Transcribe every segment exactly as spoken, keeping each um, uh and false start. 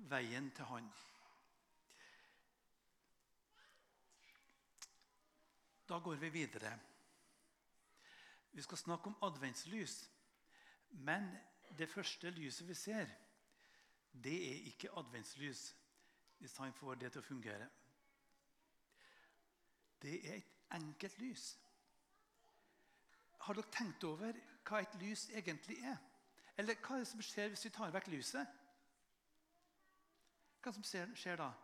veien til han. Da går vi videre. Vi skal snakke om adventslys, men det første lyset vi ser, det er ikke adventslys, hvis han får det til å fungere. Det er et enkelt lys. Har dere tenkt over hva et lys egentlig er? Eller hva er det som skjer hvis vi tar vekk lyset? Hva som skjer da?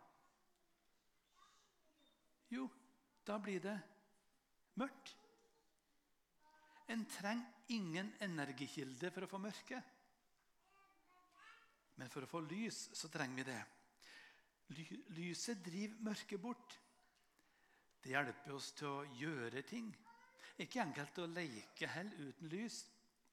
Jo, da blir det mørkt. En trenger ingen energikilde for å få mørke. Men for å få lys, så trenger vi det. Lyset driver mørket bort. Det hjelper oss til å gjøre ting. Ikke enkelt å leke heller uten lys.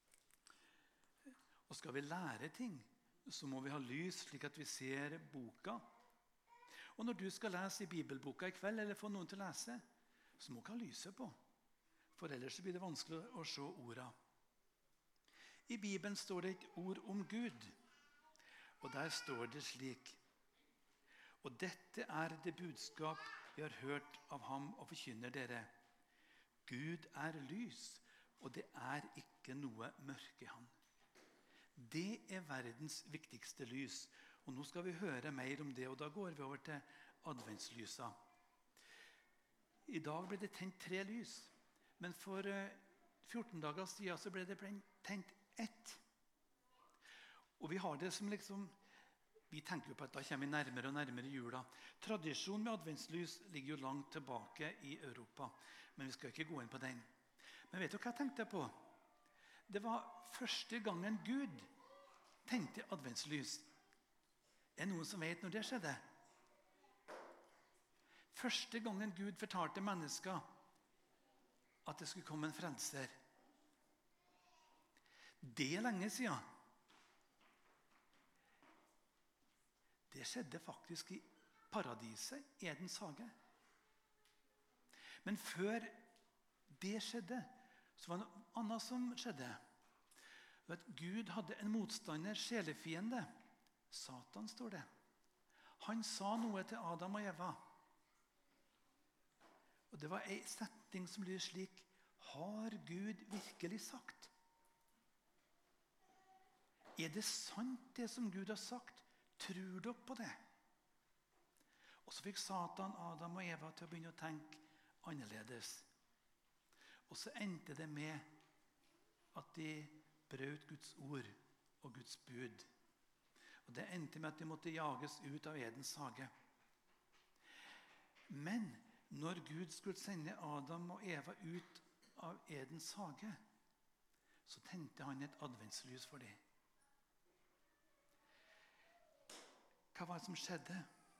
Og skal vi lære ting, så må vi ha lys slik at vi ser boka. Og når du skal lese i bibelboka i kveld, eller få noen til å lese, så må du ha lyset på. For ellers blir det vanskelig å se ordene. I Bibelen står det et ord om Gud. Og der står det slik: Og dette er det budskap vi har hørt av ham og forkynner dere. Gud er lys, og det er ikke noe mørke i ham. Det er verdens viktigste lys. Og nå skal vi høre mer om det, og da går vi over til adventslysa. I dag ble det tent tre lys, men for fjorten dager siden så ble det tent ett. Og vi har det som liksom, vi tenker jo på at da kommer vi nærmere og nærmere jula. Tradisjonen med adventslys ligger jo langt tilbake i Europa, men vi skal ikke gå inn på den. Men vet du hva jeg tenkte på? Det var første gangen Gud tenkte adventslys. Er det noen som vet når det skjedde? Første gangen Gud fortalte mennesker at det skulle komme en frelser. Det er lenge siden. Det skjedde faktisk i paradiset, Edens hage. Men før det skjedde, så var det noe annet som skjedde. At Gud hadde en motstander, sjelefiende. Satan, står det. Han sa noe til Adam og Eva. Og det var en setning som lyder slik: Har Gud virkelig sagt? Er det sant det som Gud har sagt? Tror dere på det? Og så fikk Satan Adam og Eva til å begynne å tenke annerledes. Og så endte det med at de brøt Guds ord og Guds bud. Og det endte med at de måtte jages ut av Edens hage. Men når Gud skulle sende Adam og Eva ut av Edens hage, så tente han et adventslys for dem. Hva var det som skjedde?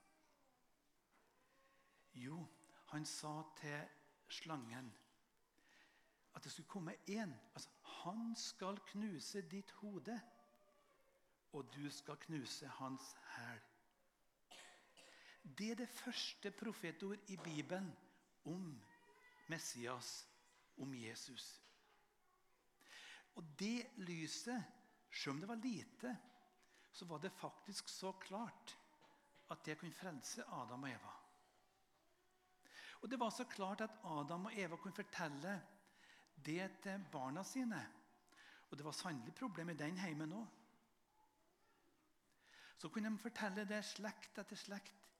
Jo, han sa til slangen at det skulle komme en. Altså, han skal knuse ditt hode, og du skal knuse hans hæl. Det er det første profetord i Bibelen om Messias, om Jesus. Og det lyset, selv om det var lite, så var det faktisk så klart at det kunne frelse Adam og Eva. Og det var så klart at Adam og Eva kunne fortelle det til barna sine. Og det var sannelig problem i den heimen også. Så kunne de fortelle det slekt etter slekt.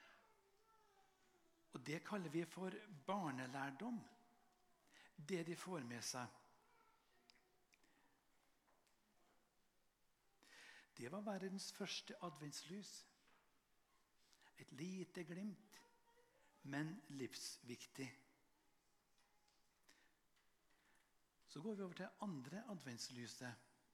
Og det kaller vi for barnelærdom. Det de får med seg. Det var verdens første adventslys. Et lite glimt, men livsviktig. Så går vi over til andre adventslyset.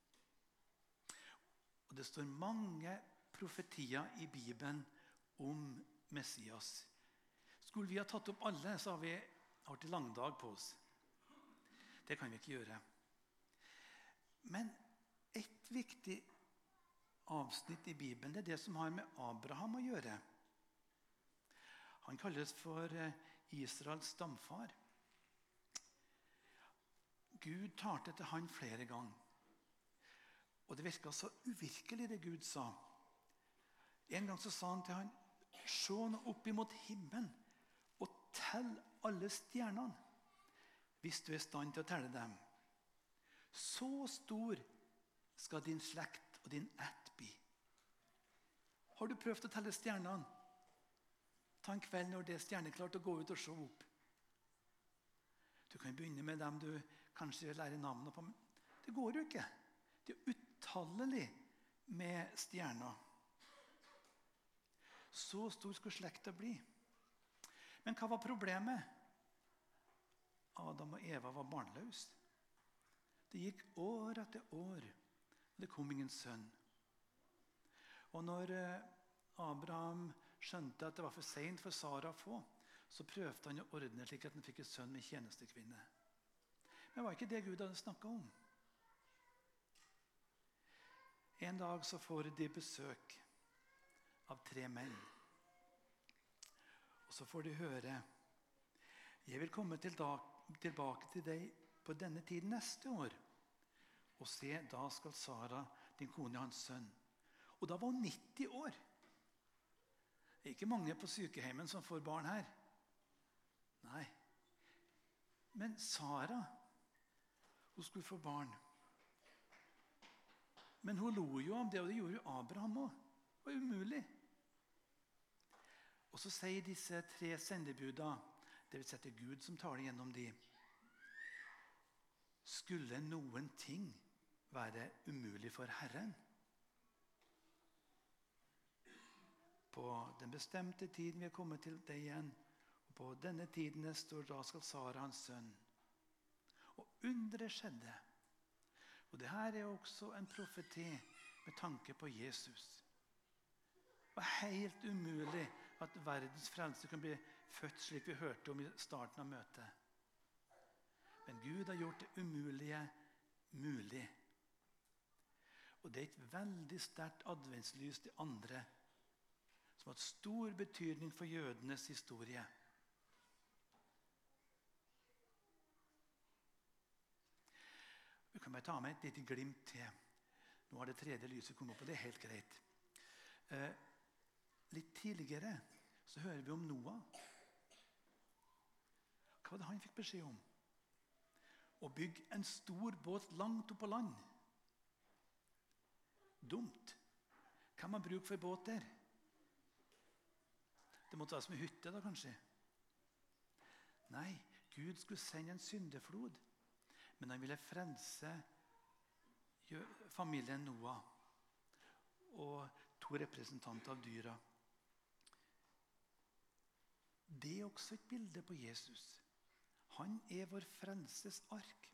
Og det står mange profetier i Bibelen om Messias. Skulle vi ha tatt opp alle, så har vi hatt en lang dag på oss. Det kan vi ikke gjøre. Men et viktig avsnitt i Bibelen, det er det som har med Abraham å gjøre. Han kalles for Israels stamfar. Gud talte til han flere ganger. Og det virket så uvirkelig det Gud sa. En gang så sa han til han, se nå opp imot himmelen og tell alle stjernene, hvis du er i stand til å telle dem. Så stor skal din slekt og din ett bli. Har du prøvd å telle stjernene? Ta en kveld når det er stjerneklart å gå ut og se opp. Du kan begynne med dem du kanskje lærer navnet på, men det går jo ikke. Det er utallelig med stjerner. Så stor skulle slekta bli. Men hva var problemet? Adam og Eva var barnløse. Det gikk år etter år, og det kom ingen sønn. Og når Abraham skjønte at det var for sent for Sara å få, så prøvde han å ordne slik at han fikk en sønn med tjenestekvinne. Men det var ikke det Gud hadde snakket om. En dag så får de besøk av tre menn. Og så får de høre, jeg vil komme til dag, tilbake til deg på denne tiden neste år. Og se, da skal Sara, din kone, ha en sønn. Og da var hun nitti år. Det er ikke mange på sykeheimen som får barn her. Nei. Men Sara, hun skulle få barn. Men hun lo jo om det, og det gjorde jo Abraham også. Det var umulig. Og så sier disse tre sendebuda, det vil si at det er Gud som taler gjennom de, skulle noen ting være umulig for Herren? På den bestemte tiden vi er kommet til deg igjen, og på denne tiden står da skal Sara ha en sønn. Og undret skjedde. Og det her er også en profeti med tanke på Jesus. Det var helt umulig at verdens frelse kan bli født slik vi hørte om i starten av møtet. Men Gud har gjort det umulige mulig. Og det er et veldig sterkt adventslys til andre, som har hatt stor betydning for jødenes historie. Vi kan bare ta med et lite glimt til. Nå har det tredje lyset kommet opp, og det er helt greit. Eh, litt tidligere så hører vi om Noah. Hva var det han fikk beskjed om? Å bygge en stor båt langt opp på land. Dumt. Hva man bruker for båt der? Det måtte være som en hytte da, kanskje. Nei, Gud skulle sende en syndeflod. Men han ville frelse familien Noah og to representanter av dyra. Det er også et bilde på Jesus. Han er vår frelses ark.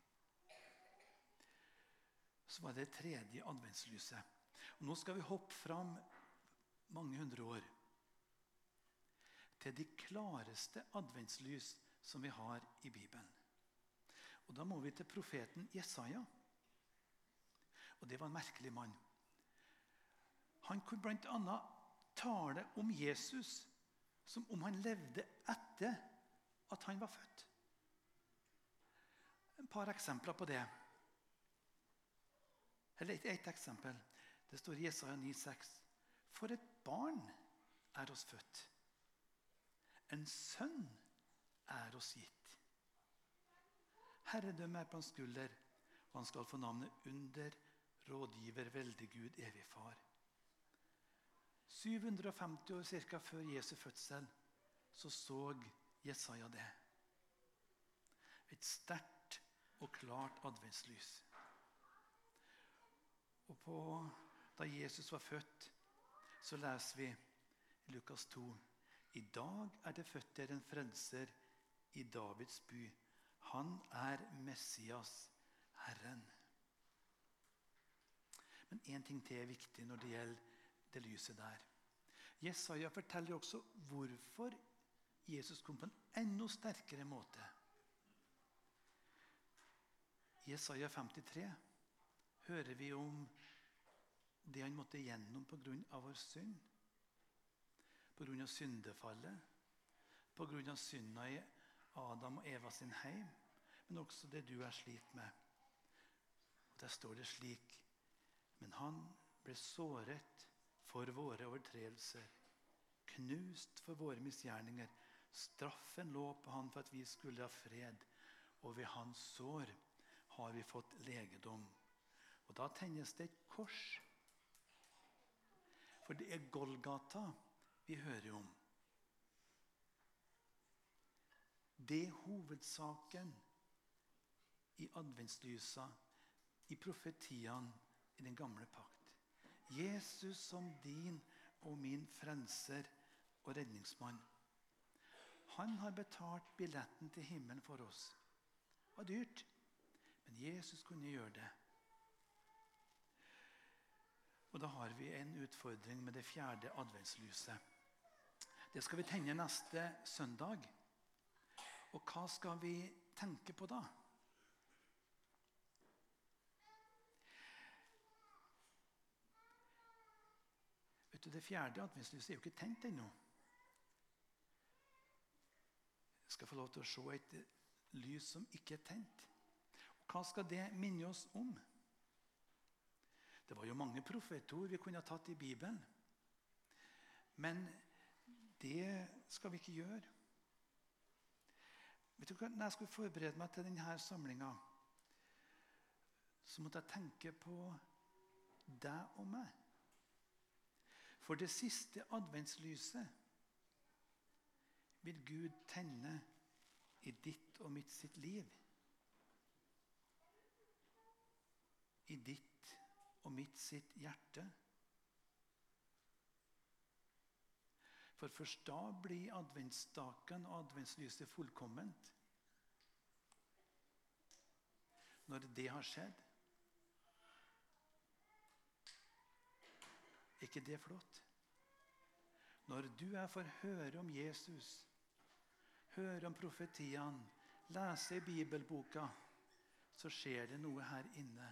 Så var det tredje adventslyset. Og nå skal vi hoppe fram mange hundre år til de klareste adventslys som vi har i Bibelen. Og da må vi til profeten Jesaja. Og det var en merkelig mann. Han kunne blant annet tale om Jesus som om han levde etter at han var født. Et par eksempler på det. Eller et, et eksempel. Det står i Jesaja ni seks. For et barn er oss født. En sønn er oss gitt. Herredømme er på hans skulder, og han skal få navnet under, rådgiver, veldig Gud, evig far. syv hundre og femti år cirka før Jesu fødsel, så så Jesaja det. Et sterkt og klart adventslys. Og på, da Jesus var født, så leser vi i Lukas to, i dag er det født der en frelser i Davids by. Han er Messias, Herren. Men en ting til er viktig når det gjelder det lyset der. Jesaja forteller også hvorfor Jesus kom på en enda sterkere måte. I Jesaja femtitre hører vi om det han måtte gjennom på grunn av vår synd. På grunn av syndefallet. På grunn av synda i Adam og Eva sin heim. Men også det du er slit med. Og der står det slik. Men han ble såret for våre overtredelser, knust for våre misgjerninger. Straffen lå på han for at vi skulle ha fred, og ved hans sår har vi fått legedom. Og da tennes det et kors. For det er Golgata vi hører om. Det er hovedsaken i adventslysa, i profetiene i den gamle pakt. Jesus som din og min frelser og redningsmann. Han har betalt billetten til himmelen for oss. Det var dyrt, men Jesus kunne gjøre det. Og da har vi en utfordring med det fjerde adventslyset. Det skal vi tenne neste søndag. Og hva skal vi tenke på da? Vet du, det fjerde adventslyset er jo ikke tent ennå. Jeg skal få lov til å se et lys som ikke er tent. Og hva skal det minne oss om? Det var jo mange profetord vi kunne ha tatt i Bibelen. Men det skal vi ikke gjøre. Vet du hva? Når jeg skulle forberede meg til denne samlingen, så måtte jeg tenke på deg og meg. For det siste adventslyset vil Gud tenne i ditt og mitt sitt liv. I ditt og mitt sitt hjerte. For først da blir adventsdagen og adventslyset fullkomment. Når det har skjedd. Er ikke det flott? Når du er får høre om Jesus, høre om profetiene, lese i bibelboka, så skjer det noe her inne.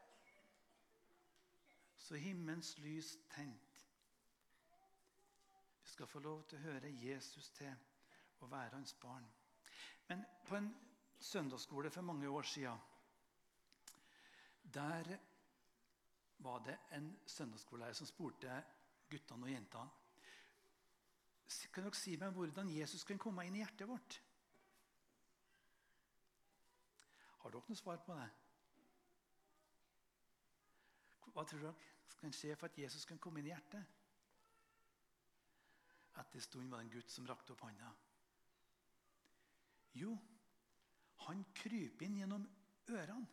Så himmelens lys tent. Vi skal få lov til å høre Jesus til å være hans barn. Men på en søndagsskole for mange år siden, der var det en søndagsskolelærer som spurte guttene og jentene: kan dere si meg hvordan Jesus kan komme inn i hjertet vårt? Har dere noe svar på det? Hva tror dere skal skje for at Jesus kan komme inn i hjertet? Etter en stund var det en gutt som rakte opp hånda. Jo, han kryper inn gjennom ørene.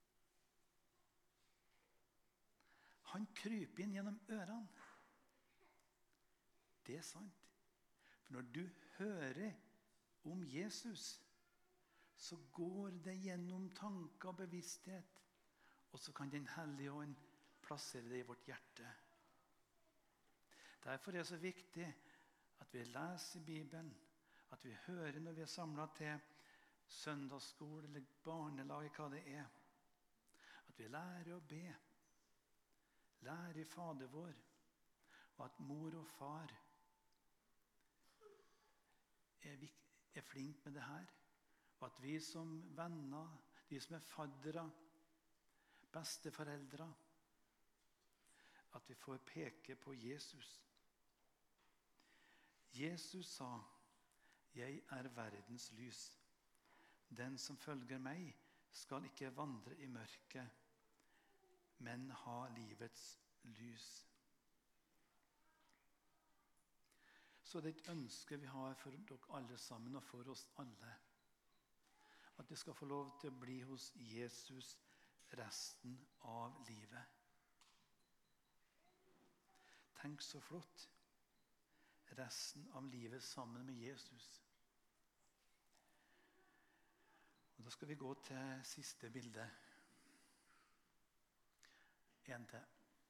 Han kryper inn gjennom ørene. Det er sant. For når du hører om Jesus, så går det gjennom tanker og bevissthet, og så kan Den hellige ånd plassere det i vårt hjerte. Derfor er det så viktig at vi leser Bibelen, at vi hører når vi er samlet til søndagsskole eller barnelag, hva det er. At vi lærer å be, lærer i Fader vår, og at mor og far er, er flink med det her. Og at vi som venner, de som er faddere, besteforeldre, at vi får peke på Jesus. Jesus sa: «Jeg er verdens lys. Den som følger meg skal ikke vandre i mørket, men ha livets lys.» Så det er et ønske vi har for dere alle sammen, og for oss alle. At vi skal få lov til å bli hos Jesus resten av livet. Tenk så flott. Resten av livet sammen med Jesus. Og da skal vi gå til siste bilde. En til.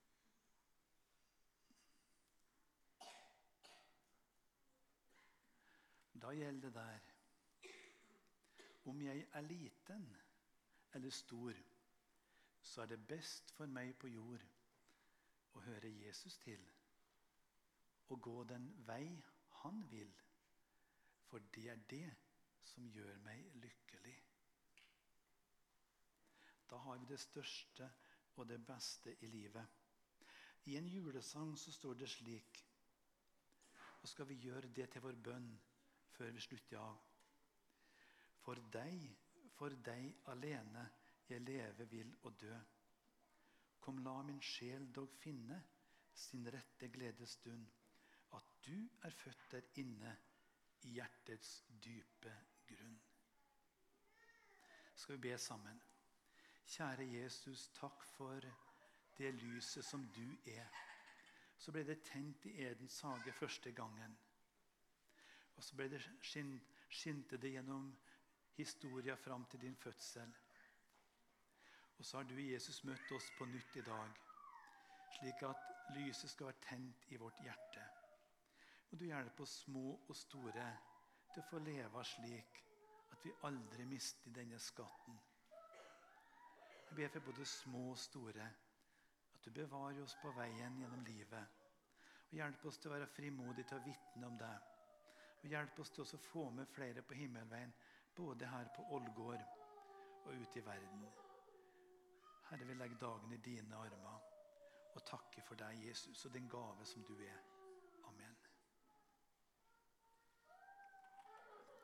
Da gjelder det der: om jeg er liten eller stor, så er det best for meg på jord å høre Jesus til og gå den vei han vil, for det er det som gjør meg lykkelig. Da har vi det største og det beste i livet. I en julesang så står det slik, og skal vi gjøre det til vår bønn før vi slutter av. For deg, for deg alene, jeg leve vil og dø. Kom, la min sjel dog finne sin rette gledesstund, at du er født der inne i hjertets dype grunn. Skal vi be sammen. Kjære Jesus, takk for det lyset som du er. Så ble det tent i Edens hage første gangen. Og så ble det skinn, skinte det gjennom historia fram til din fødsel. Og så har du, Jesus, møtt oss på nytt i dag, slik at lyset skal være tent i vårt hjerte. Og du hjelper oss små og store til å få leve slik at vi aldri mister denne skatten. Jeg ber for både små og store, at du bevarer oss på veien gjennom livet. Og hjelp oss til å være frimodige til å vitne om deg. Og hjelp oss til å få med flere på himmelveien, både her på Ålgård og ute i verden. Herre, vi legger dagen i dine armer og takker for deg, Jesus, og den gave som du er. Amen.